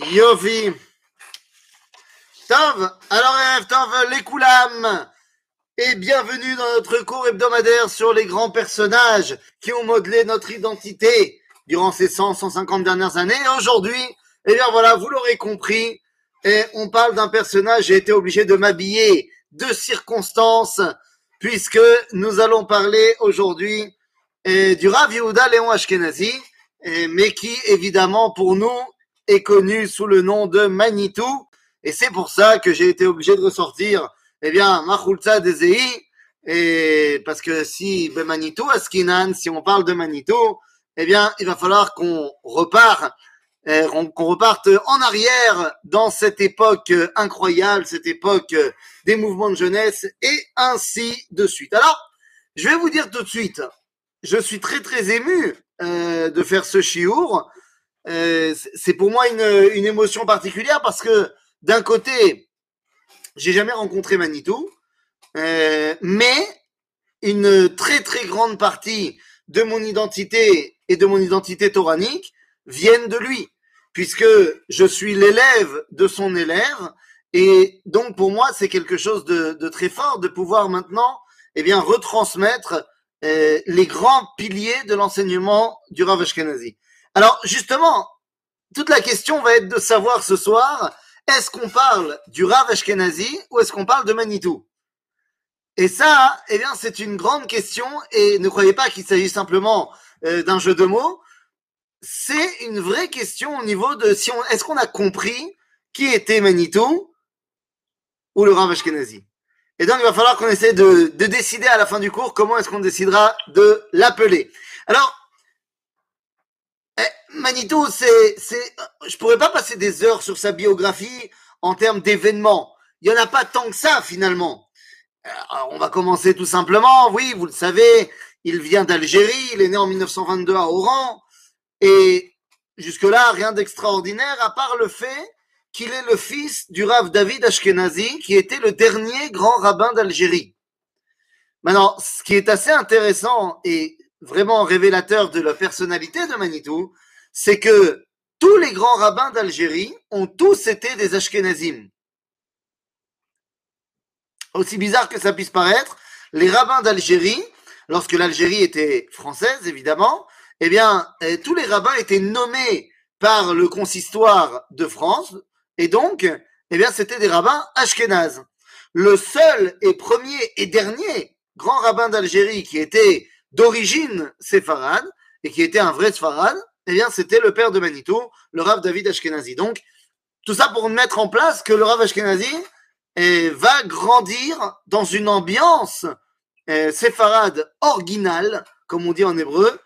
Yofi. Tov, alors Tov, les Koulam, et bienvenue dans notre cours hebdomadaire sur les grands personnages qui ont modelé notre identité durant ces 150 dernières années. Et aujourd'hui, eh bien voilà, vous l'aurez compris, et on parle d'un personnage, j'ai été obligé de m'habiller de circonstances, puisque nous allons parler aujourd'hui du Rav Yehuda Léon Ashkenazi, mais qui évidemment pour nous est connu sous le nom de Manitou. Et c'est pour ça que j'ai été obligé de ressortir, eh bien, Machulza des Zei, et parce que si Manitou, Askinan, si on parle de Manitou, eh bien, il va falloir qu'on reparte en arrière dans cette époque incroyable, cette époque des mouvements de jeunesse, et ainsi de suite. Alors, je vais vous dire tout de suite, je suis très très ému de faire ce chiour. C'est pour moi une émotion particulière parce que d'un côté, j'ai jamais rencontré Manitou, mais une très très grande partie de mon identité et de mon identité toranique viennent de lui, puisque je suis l'élève de son élève, et donc pour moi c'est quelque chose de très fort de pouvoir maintenant, eh bien, retransmettre les grands piliers de l'enseignement du Rav Ashkenazi. Alors justement, toute la question va être de savoir ce soir, est-ce qu'on parle du Rav Ashkenazi ou est-ce qu'on parle de Manitou? Et ça, eh bien, c'est une grande question, et ne croyez pas qu'il s'agit simplement d'un jeu de mots. C'est une vraie question au niveau de est-ce qu'on a compris qui était Manitou ou le Rav Ashkenazi. Et donc, il va falloir qu'on essaie de décider à la fin du cours comment est-ce qu'on décidera de l'appeler. Alors, Manitou, je pourrais pas passer des heures sur sa biographie en termes d'événements. Il y en a pas tant que ça, finalement. Alors, on va commencer tout simplement. Oui, vous le savez, il vient d'Algérie, il est né en 1922 à Oran, et jusque-là, rien d'extraordinaire, à part le fait qu'il est le fils du Rav David Ashkenazi, qui était le dernier grand rabbin d'Algérie. Maintenant, ce qui est assez intéressant et vraiment révélateur de la personnalité de Manitou, c'est que tous les grands rabbins d'Algérie ont tous été des Ashkenazim. Aussi bizarre que ça puisse paraître, les rabbins d'Algérie, lorsque l'Algérie était française, évidemment, eh bien, tous les rabbins étaient nommés par le consistoire de France, et donc, eh bien, c'était des rabbins ashkénazes. Le seul et premier et dernier grand rabbin d'Algérie qui était d'origine séfarade, et qui était un vrai séfarade, eh bien, c'était le père de Manitou, le Rav David Ashkenazi. Donc, tout ça pour mettre en place que le Rav Ashkenazi va grandir dans une ambiance séfarade originale, comme on dit en hébreu,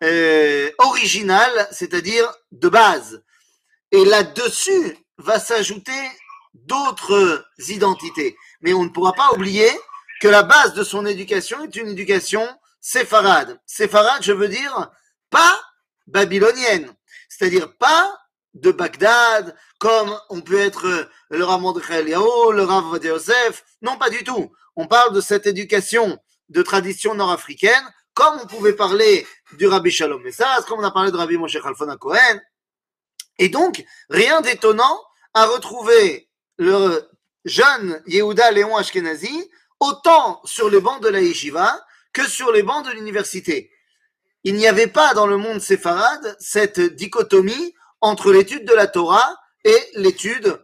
originale, c'est-à-dire de base. Et là-dessus va s'ajouter d'autres identités. Mais on ne pourra pas oublier que la base de son éducation est une éducation séfarade. Séfarade, je veux dire, pas babylonienne, c'est-à-dire pas de Bagdad, comme on peut être le Rav Mordechai Eliyahu, le Rav Ovadia Yosef. Non, pas du tout. On parle de cette éducation de tradition nord-africaine, comme on pouvait parler du Rabbi Shalom Messas, comme on a parlé de Rabbi Moshe Khalfon Cohen. Et donc, rien d'étonnant à retrouver le jeune Yehuda Léon Ashkenazi autant sur les bancs de la yeshiva que sur les bancs de l'université. Il n'y avait pas dans le monde séfarade cette dichotomie entre l'étude de la Torah et l'étude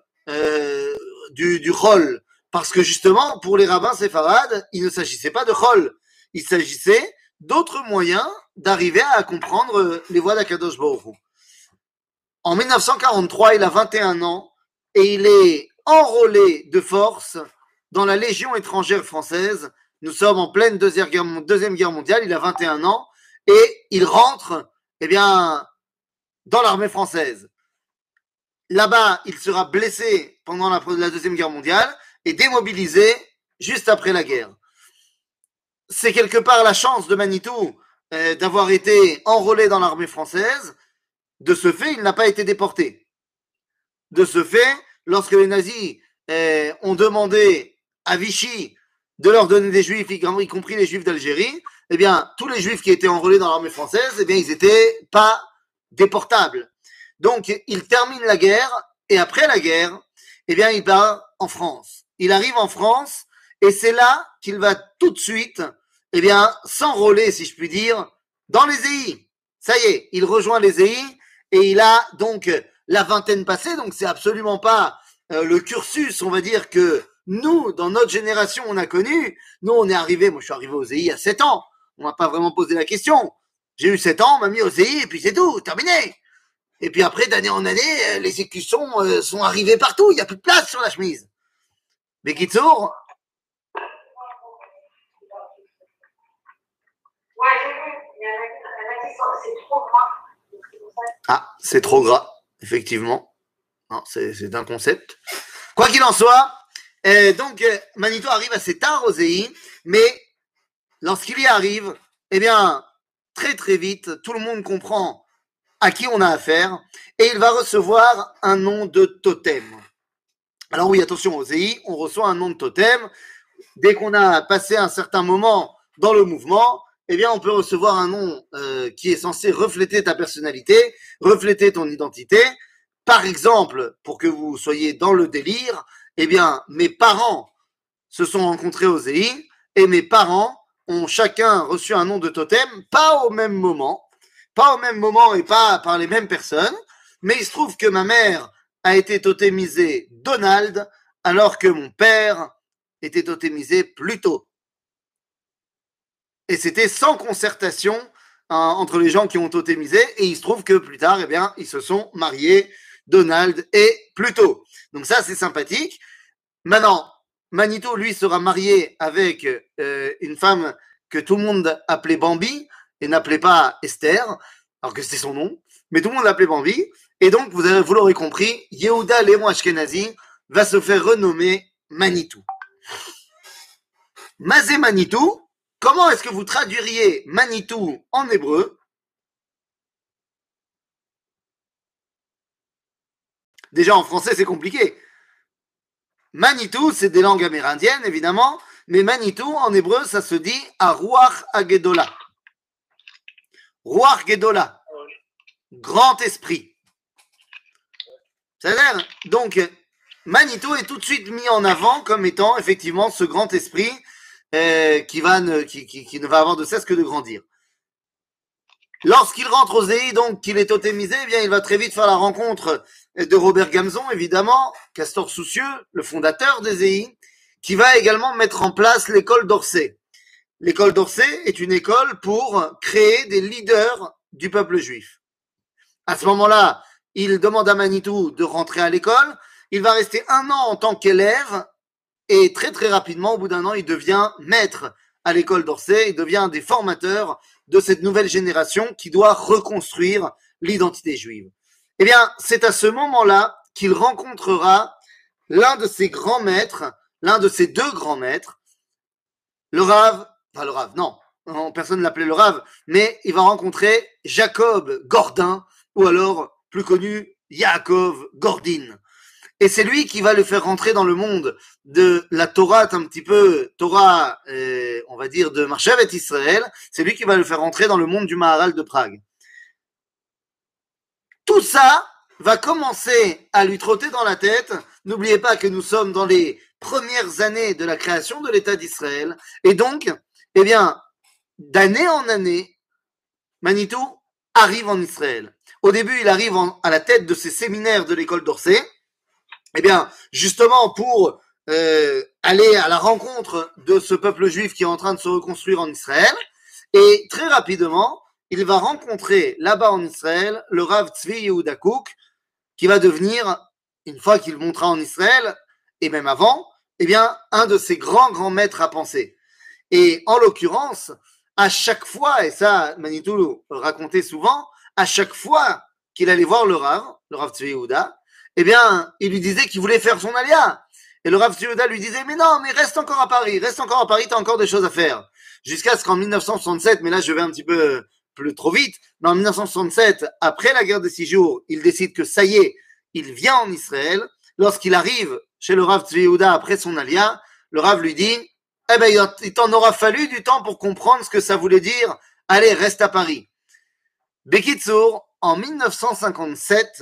du Chol. Parce que justement, pour les rabbins séfarades, il ne s'agissait pas de Chol. Il s'agissait d'autres moyens d'arriver à comprendre les voies d'Akadosh Baruch Hu. En 1943, il a 21 ans et il est enrôlé de force dans la Légion étrangère française. Nous sommes en pleine Deuxième Guerre mondiale, il a 21 ans et il rentre, eh bien, dans l'armée française. Là-bas, il sera blessé pendant la Deuxième Guerre mondiale et démobilisé juste après la guerre. C'est quelque part la chance de Manitou d'avoir été enrôlé dans l'armée française. De ce fait, il n'a pas été déporté. De ce fait, lorsque les nazis ont demandé à Vichy de leur donner des juifs, y compris les juifs d'Algérie, eh bien, tous les juifs qui étaient enrôlés dans l'armée française, eh bien, ils n'étaient pas déportables. Donc, il termine la guerre et après la guerre, eh bien, il part en France. Il arrive en France et c'est là qu'il va tout de suite, eh bien, s'enrôler, si je puis dire, dans les EI. Ça y est, il rejoint les EI et il a donc la vingtaine passée, donc c'est absolument pas le cursus, on va dire, que nous, dans notre génération, on a connu. Nous, on est arrivé, moi je suis arrivé aux EI à 7 ans. On m'a pas vraiment posé la question. J'ai eu 7 ans, on m'a mis aux EI et puis c'est tout, terminé. Et puis après, d'année en année, les écussons sont arrivés partout. Il n'y a plus de place sur la chemise. Mais Kitsour. C'est trop gras. Ah, c'est trop gras, effectivement. Non, c'est un concept. Quoi qu'il en soit, donc Manitou arrive assez tard aux EI, mais lorsqu'il y arrive, eh bien, très très vite, tout le monde comprend à qui on a affaire, et il va recevoir un nom de totem. Alors oui, attention, aux EI, on reçoit un nom de totem. Dès qu'on a passé un certain moment dans le mouvement, eh bien, on peut recevoir un nom qui est censé refléter ta personnalité, refléter ton identité. Par exemple, pour que vous soyez dans le délire, eh bien, mes parents se sont rencontrés aux EI, et mes parents ont chacun reçu un nom de totem, pas au même moment, et pas par les mêmes personnes, mais il se trouve que ma mère a été totémisée Donald, alors que mon père était totémisé plus tôt. Et c'était sans concertation entre les gens qui ont totémisé, et il se trouve que plus tard, eh bien, ils se sont mariés, Donald et Pluto. Donc ça, c'est sympathique. Maintenant, Manitou, lui, sera marié avec une femme que tout le monde appelait Bambi, et n'appelait pas Esther, alors que c'était son nom, mais tout le monde l'appelait Bambi, et donc, vous l'aurez compris, Yehuda Léon Ashkenazi va se faire renommer Manitou. Mazé Manitou, comment est-ce que vous traduiriez Manitou en hébreu? Déjà, en français, c'est compliqué. Manitou, c'est des langues amérindiennes, évidemment, mais Manitou, en hébreu, ça se dit Aruach Agedola. Ruach Gedola, grand esprit. C'est-à-dire, donc, Manitou est tout de suite mis en avant comme étant effectivement ce grand esprit qui ne va avoir de cesse que de grandir. Lorsqu'il rentre aux EI, donc qu'il est totémisé, eh bien, il va très vite faire la rencontre de Robert Gamzon, évidemment, Castor Soucieux, le fondateur des EI, qui va également mettre en place l'école d'Orsay. L'école d'Orsay est une école pour créer des leaders du peuple juif. À ce moment-là, il demande à Manitou de rentrer à l'école. Il va rester 1 an en tant qu'élève et très très rapidement, au bout d'1 an, il devient maître à l'école d'Orsay. Il devient un des formateurs de cette nouvelle génération qui doit reconstruire l'identité juive. Eh bien, c'est à ce moment-là qu'il rencontrera l'un de ses grands maîtres, l'un de ses 2 grands maîtres, le Rav, non, personne ne l'appelait le Rav, mais il va rencontrer Jacob Gordin, ou alors, plus connu, Yaakov Gordin. Et c'est lui qui va le faire rentrer dans le monde de la Torah, un petit peu, Torah, on va dire, de Marshavet Israël. C'est lui qui va le faire rentrer dans le monde du Maharal de Prague. Tout ça va commencer à lui trotter dans la tête. N'oubliez pas que nous sommes dans les premières années de la création de l'État d'Israël. Et donc, eh bien, d'année en année, Manitou arrive en Israël. Au début, il arrive à la tête de ces séminaires de l'école d'Orsay. Eh bien, justement pour aller à la rencontre de ce peuple juif qui est en train de se reconstruire en Israël. Et très rapidement, il va rencontrer là-bas en Israël le Rav Tzvi Yehuda Kook, qui va devenir, une fois qu'il montera en Israël, et même avant, eh bien, un de ses grands maîtres à penser. Et en l'occurrence, à chaque fois, et ça, Manitou racontait souvent, à chaque fois qu'il allait voir le Rav Tzvi Yehuda, eh bien, il lui disait qu'il voulait faire son alia. Et le Rav Tzvi Yehuda lui disait, mais non, mais reste encore à Paris, t'as encore des choses à faire. Jusqu'à ce qu'en 1967, mais là je vais un petit peu plus trop vite, mais en 1967, après la guerre des 6 jours, il décide que ça y est, il vient en Israël. Lorsqu'il arrive chez le Rav Tzvi Yehuda après son alia, le Rav lui dit, eh ben, il t'en aura fallu du temps pour comprendre ce que ça voulait dire, allez, reste à Paris. Bekitsour, en 1957,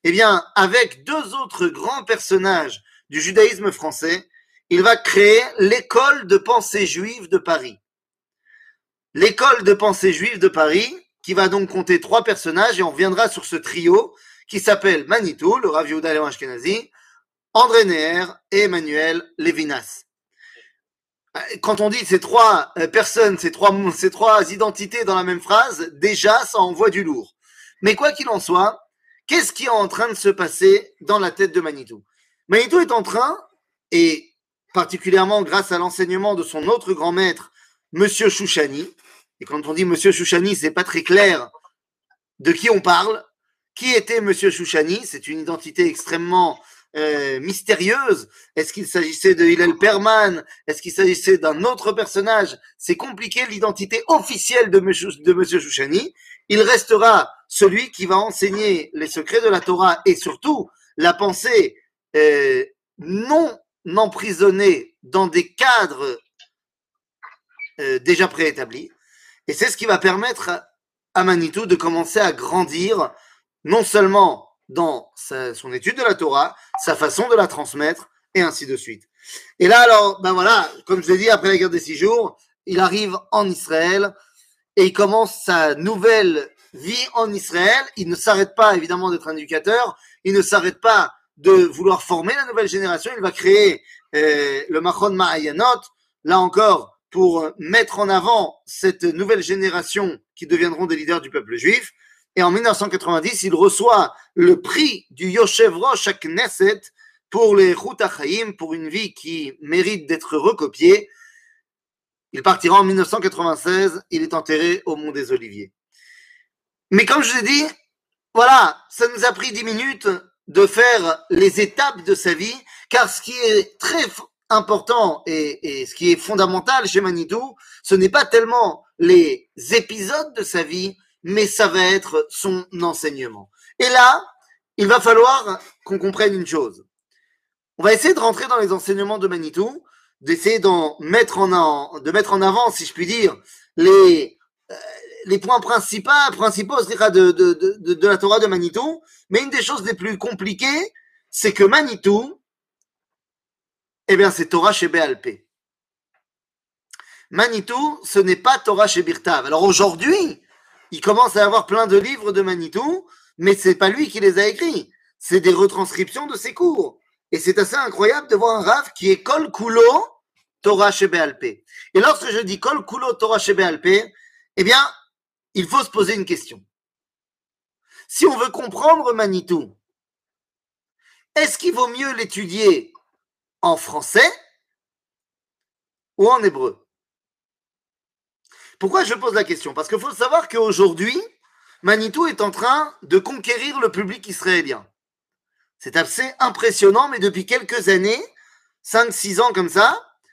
eh bien, avec deux autres grands personnages du judaïsme français, il va créer l'école de pensée juive de Paris. L'école de pensée juive de Paris, qui va donc compter trois personnages, et on reviendra sur ce trio qui s'appelle Manitou, le Rav Yehuda Léon Ashkenazi, André Neher et Emmanuel Levinas. Quand on dit ces trois personnes, ces trois identités dans la même phrase, déjà ça envoie du lourd. Mais quoi qu'il en soit, qu'est-ce qui est en train de se passer dans la tête de Manitou? Manitou est en train, et particulièrement grâce à l'enseignement de son autre grand maître, Monsieur Chouchani, et quand on dit Monsieur Chouchani, c'est pas très clair de qui on parle. Qui était Monsieur Chouchani? C'est une identité extrêmement mystérieuse. Est-ce qu'il s'agissait de Hillel Perman? Est-ce qu'il s'agissait d'un autre personnage? C'est compliqué, l'identité officielle de Monsieur Chouchani. Il restera celui qui va enseigner les secrets de la Torah et surtout la pensée non emprisonnée dans des cadres déjà préétablis. Et c'est ce qui va permettre à Manitou de commencer à grandir, non seulement dans son étude de la Torah, sa façon de la transmettre, et ainsi de suite. Et là, alors, ben voilà, comme je l'ai dit, après la guerre des 6 jours, il arrive en Israël, et il commence sa nouvelle vie en Israël. Il ne s'arrête pas, évidemment, d'être un éducateur, il ne s'arrête pas de vouloir former la nouvelle génération, il va créer le Machon Ma'ayanot, là encore, pour mettre en avant cette nouvelle génération qui deviendront des leaders du peuple juif. Et en 1990, il reçoit le prix du Yoshev Rosh HaKnesset pour les Chut HaChaim, pour une vie qui mérite d'être recopiée. Il partira en 1996, il est enterré au Mont des Oliviers. Mais comme je l'ai dit, voilà, ça nous a pris 10 minutes de faire les étapes de sa vie, car ce qui est très important et ce qui est fondamental chez Manitou, ce n'est pas tellement les épisodes de sa vie, mais ça va être son enseignement. Et là, il va falloir qu'on comprenne une chose. On va essayer de rentrer dans les enseignements de Manitou, d'essayer de mettre en avant, si je puis dire, les points principaux de la Torah de Manitou. Mais une des choses les plus compliquées, c'est que Manitou, eh bien, c'est Torah chez Béalpé. Manitou, ce n'est pas Torah chez Birtav. Alors aujourd'hui, il commence à y avoir plein de livres de Manitou, mais c'est pas lui qui les a écrits. C'est des retranscriptions de ses cours. Et c'est assez incroyable de voir un Rav qui est Kol Kulo Torah chez Béalpé. Et lorsque je dis Kol Kulo Torah chez Béalpé, eh bien, il faut se poser une question. Si on veut comprendre Manitou, est-ce qu'il vaut mieux l'étudier en français ou en hébreu? Pourquoi je pose la question? Parce qu'il faut savoir qu'aujourd'hui, Manitou est en train de conquérir le public israélien. C'est assez impressionnant, mais depuis quelques années, 5-6 ans comme ça,